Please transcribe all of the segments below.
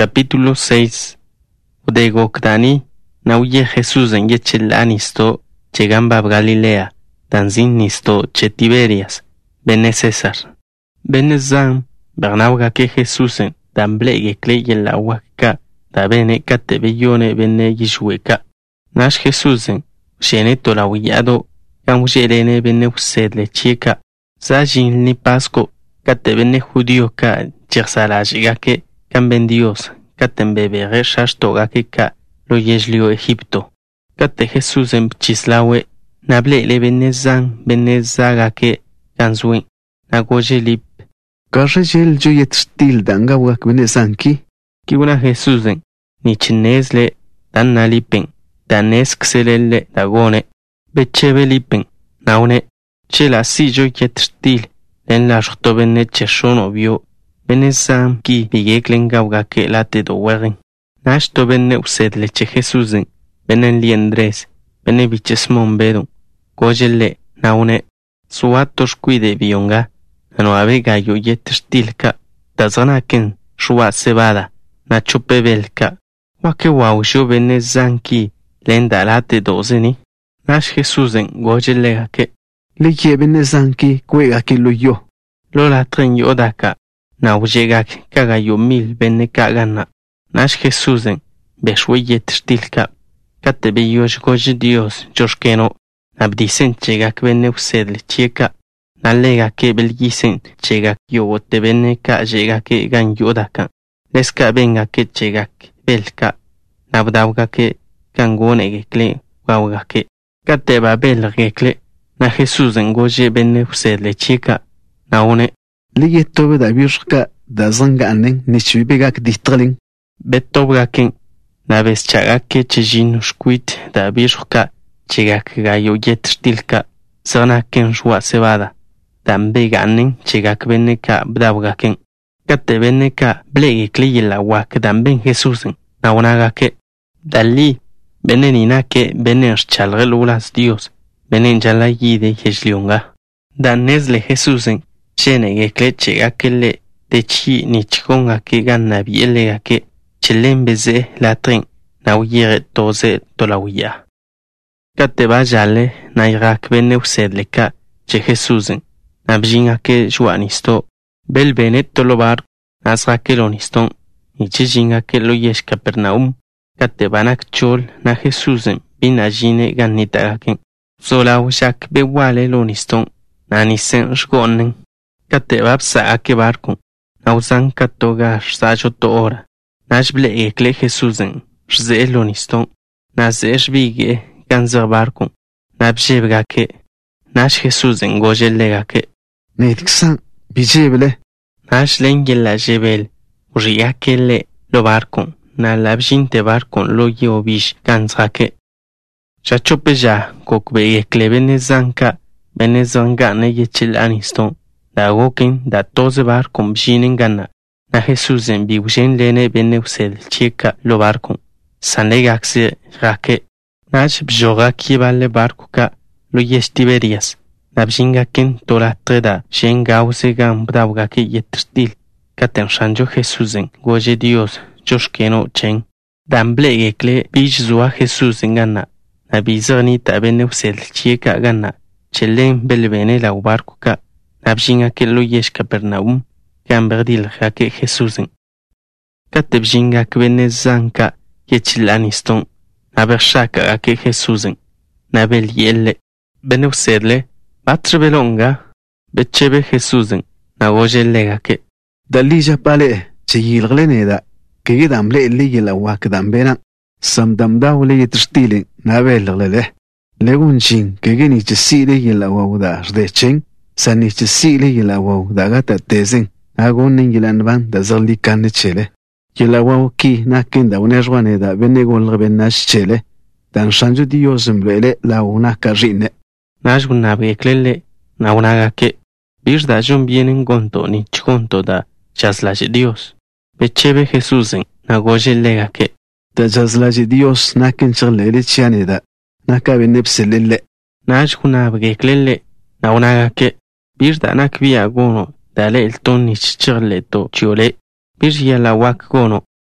Capítulo 6. De Gokdani, nauye Jesús en Yechelanisto, llegamba a Galilea, danzin nisto Tiberias, bene César. Bene Zam, Bernauga que Jesús en, damblegue cleye la huaca, da bene catebellone bene yishueca. Nash Jesús en, sheneto la huillado, camujerene bene usedle chica, zajin ni pasco, catebene judío ca, chersalajiga que, Camben Dios, caten bebere shashtoga que ca lo yeslio Egipto. Cate Jesús en chislawe, nable le benezaga que canzuen, nagojelip. Carrejel joyet stil dangawak benezanki. Kiuna Jesús en, ni chinesle, dan nalipen, daneskselele dagone, bechebelipen, naune, chela si joyet stil, len la rtobene cheshono vio. Benezam ki bigeklen gauga que late do wegen. Nashto benne used leche Jesusen, benen liendres, bene biches monbedo, gojele naune, suatos cuide bionga, ano avega yo yetestilka, dazanaken, shua cebada, nacho pebelka, wake wausho benezam ki, lenda late dozeni. Nash Jesusen gojele que, Leye benezanki, cuega que lo yo. Lola tren yodaka. Naujegak kagayo mil bene kagana. Nash Jesusen, beshweyet stilka. Katebe yosh goji Dios, joshkeno. Nabdisen chegak bene usedle chieka. Nalega ke belgisen chegak yogote bene ka llega que gan yodaka. Leska venga que chegak belka. Nabdauga que kangone gekle wauga que. Kateba bel gekle. Na Jesusen goje bene usedle chieka. Naune. Leye tobe da birka da zanga anen nichibegak distralin. Betobgaken, naves chagake chejinusquit da birka, chegak gayo yetstilka, zanaken shua cebada. Dambe ganen chegak beneka bdabgaken. Kate beneka blege kliye la wak damben Jesusen, naunagake. Dali, benenina que benen chalgelulas Dios, benen jalayi de jeslionga. Danesle Jesusen. Chene gekle chegakele de chi ni chikonga ke ganna bielega ke chelembeze la tren na uyere toze tolawia. Kate bajale na irak bene usedle ka che Jesusen na bjinga ke juanisto bel bene tolobar nasra ke loniston ni chijinga ke lo yesh Capernaum kate banak chol na Jesusen binajine gannita gaken sola ushak bewale loniston na nisen shgonnen. Kate babsa ake barco, nausan katoga sajo to ora. Nash ble ekle Jesusen, shze loniston, nazesh bige ganzer barco, nabjebga ke, nash Jesusen gojelega ke. Nediksan, bijebele. Nash lengela jebel, uriakele lo barco, na labjinte barco lo yobish ganzra ke. Chachopeja, kokbe ekle benezanka, benezangane yechil aniston. Da goken da toze bar con bjinen gana. Na Jesús en biujen lene bene usel chieka lo barco. Sanlegaxe rake. Nach bjoga kibale barco ka lo yes Tiberias. Na bjinga ken tola treda shenga use gam bdauga ke yetrstil. Katen shanjo Jesús en goje Dios joshkeno chen. Damble ekle bij zua Jesús en gana. Na bizernita bene usel chieka gana. Chelen bel bene la barco ka. Nabjinga que lo yesh Capernaum, que han perdil jaque Jesusen. Catebjinga que benezanka, yechilaniston, nabershaka que Jesusen, nabel yelle, beneusedle, batrebelonga, bechebe Jesusen, nagojelega que. Dalija pale, cheyilgleneda, que gidamle leye la wakdambena, samdamdawle yetrstile, nabellele, legunchin, que geni chesile yela wawda rdechen. Sanich sile yela waw dagata tezen agonen yelan van da zali kan chele yela waw ki nakenda unerwane da benegol benash chele dan shanju Dios mbele la una carrine nash una beklele na una que bir da jon vienen gonto ni chkonto da chaslaje Dios bechebe Jesusen na goje lega que da chaslaje Dios naken chlele chianeda nakabe nepselele nash una beklele na una que bir da nakvia gono dale el tonni chirle to chiole bir ya la wak gono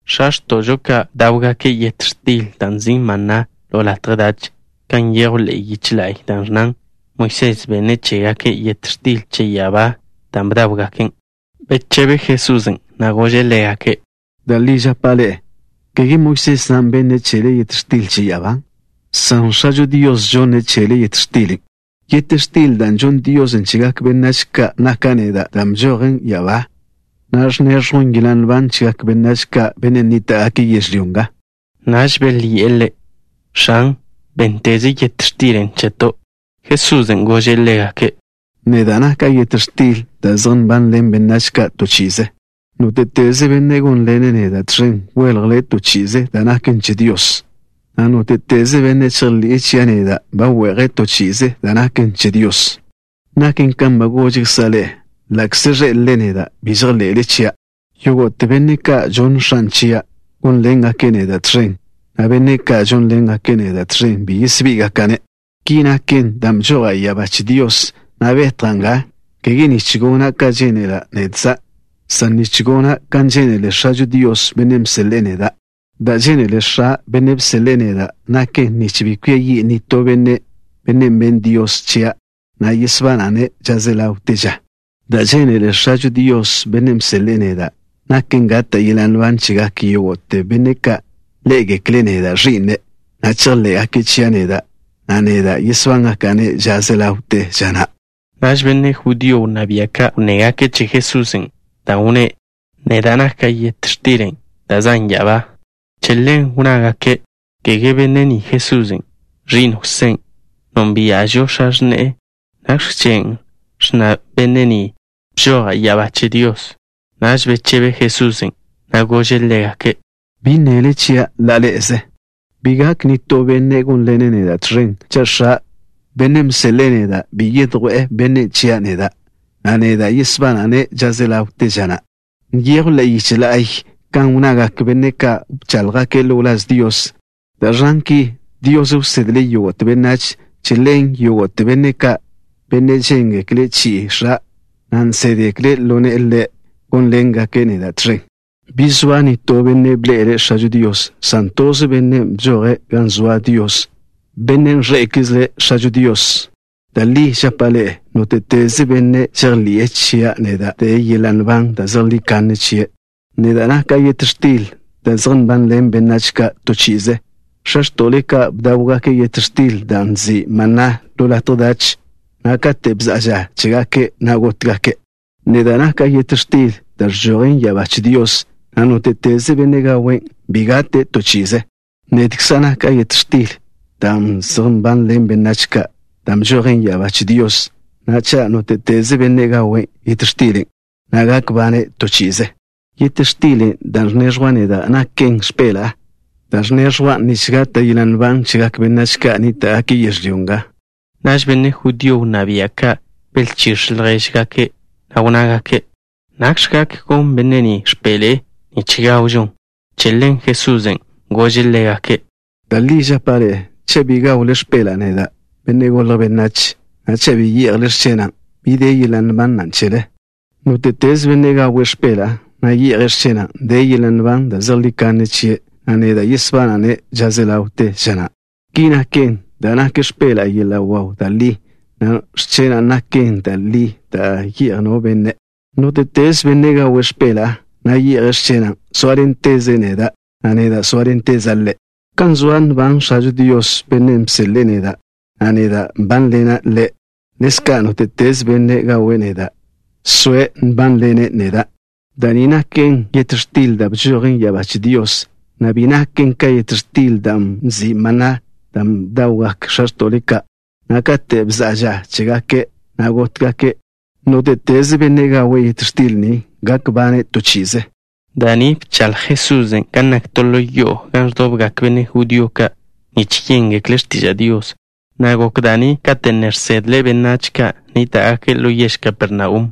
Shashto joka dauga ke yetrstil tanzin mana lola tradach kan yegul yichlai tanznan Moisés bene chega ke yetrstil che yaba tam dauga ken bechebe Jesusen nagoje lega ke Dalija pale que Moisés nan bene chele yetrstil che yaba san shajo Dios jone chele yetrstil yetrstil dan jon Dios en chega ke benachka nakaneda dam jogen yaba Nash nershon gilan van chak benashka benenita aki yesliunga. Nash belli elle. Shan bentezi yetstiren cheto. Jesús en goje lega ke. Nedana ka yetstil da zon ban len benashka to chize. No te teze benegon lene da tren welgle to chize dana kenche Dios. Ano te teze bene chirli chiane da ba wege to chize dana kenche Dios. Nakin kamba goje sale. Laxere leneda bizarle lechia yogo tebeneka John Shanchia un lenga keneda tren abeneka John lenga keneda tren bisbiga kane kina ken damjoa yabach Dios nabetranga kegini chigona kajenela nedza sanichigona kanjenele shaju Dios benem seleneda da jenele sha benem seleneda nake nichibikwe yi ni tobene benem ben Dios chia na yisbanane jazela uteja Da genere shaju Dios benem seleneda nakengata yilanwan chigaki yote beneka lege kleneda rine nachale akichianeda aneda yiswanga kane jazelaute jana Nash benne judio nabiaka negake che Jesusen da une nedanaka yetstiren da zanyaba chellen unagake kege ni Jesusen rin husen non biajo shashne nakchen shna beneni Joga yabache Dios. Nash bechebe Jesusen. Nagoje legake. Binele chia laleze. Bigak nito bene gun lenene da tren. Chasha benem selene da biyedwe bene chia neda. Aneda yisbanane jazela utejana. Ngiego la yichela ay. Kan unaga que beneka chalga que lolas Dios. Da ranki Dios usedle yogot benach. Chilen yogot beneka. Benechenge klechi sha. Nan sedekle lone elle con lenga kene da tren. Biswani to benne blere shaju Dios. Santos benne jore ganzwa Dios. Benne rekizle shaju Dios. Dali chapale no te teze benne cherli echia neda te yelan bang da zerli kan chie. Neda na ka yetrstil da zern ban lem benachka to chize. Shash toleka bdawga ke yetrstil danzi mana dola todach. Nakate bzaja chigake nagotkake nedanaka yetrstil darjogen yabach Dios anote teze benega wen bigate tochize netiksana ka yetrstil dam zomban lem benachka dam jogen yabach Dios nacha anote teze benega wen yetrstil nagak bane tochize yetrstil darnejwane da naken spela darnejwa nishgata yilan ban chigak benachka nita aki yesliunga Nash benne judio nabiaka belchirshlegake nagunagake nakshkake kon beneni spele ni chigaujon chellen Jesusen gojellegake Dalija pare chebiga ule spela neda benne golla benach na chebi yerle chena bide yilan ban nanchele no te tes benega we spela na yerle chena de yilan ban da zallikane chie aneda yisbanane jazelaute jana kina ken Dana que spela yela wow dali na schena naken dali da hier no benne no te tes benega we spela na hier schena soarenteze neda aneda soarenteze alle kanzuan ban shaju Dios benem seleneda aneda ban lena le neskano te tes benega we neda sue ban lene neda danina ken yetrstil da bjorin yabach Dios na bina ken ka yetrstil dam zi mana dam dawak shastolika nakate bzaja chigake nagotkake no te teze benega we yetrstilni gakbane tochize Dani chal Jesusen kanak tolo yo gansdob gakbene judioka ni chienge klestija Dios nagok dani katener sedle benachka nita ake lo yeshka pernaum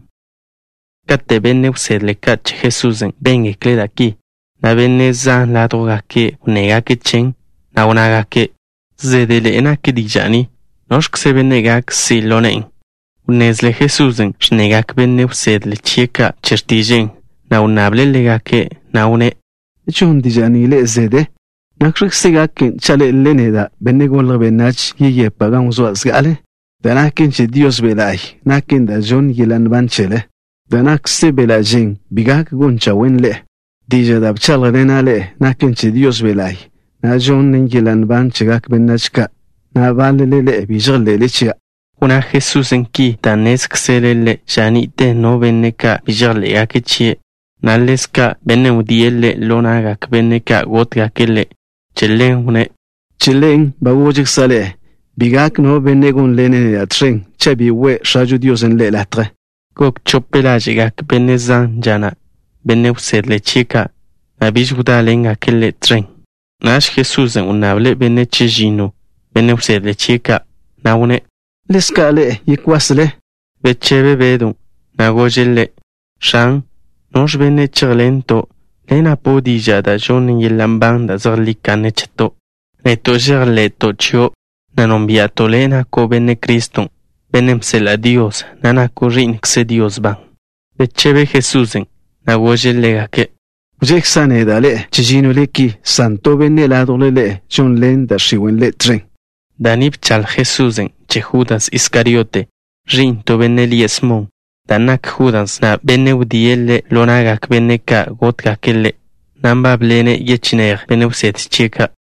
kate bene usedle kach Jesusen benge kledaki na bene zan la drogake unegake chen na unagake zedele enake dijani noshk se benegak silonen unezle Jesusen shnegak bene usedle chieka chertijen na unable legake na une chun dijani le zede nakrik sigakin chale leneda benegol benach ye pagan uzwas gale danakin che Dios belai nakin da jon yilan banchele danak se belajin bigak goncha wenle dija da chalrena le nakin che Dios belai na jon nin yilan banchegak benachka na valele le bijale lecha una Jesús en ki danesk selele janite no beneka bijale akechi naleska beneudiele lonaga beneka gotga kele chelen bawojik sale bigak no benegun lene atren chabi we shaju Dios en le latre kok chopela jigak benezan jana beneusedle chica abijuda lenga kele tren nash Jesús en unable benechijino beneusedle chica naune leskale yikwasle bechebe bedun nagojelle shan nosh benechirlento lena podija da jonin yelambang da zerlikane cheto neto jerle tochio nanombiato lena ko bene Cristo benemsela Dios nana korin kse Dios ban bechebe Jesusen nagojelle gake Ujeksane dale chijino leki santo bene la dolele jon len da shiwen le tren danip chal Jesusen che Judas Iscariote rin to bene liesmon danak Judas na beneudiele lonagak beneka gotga kele namba blene yechiner beneuset cheka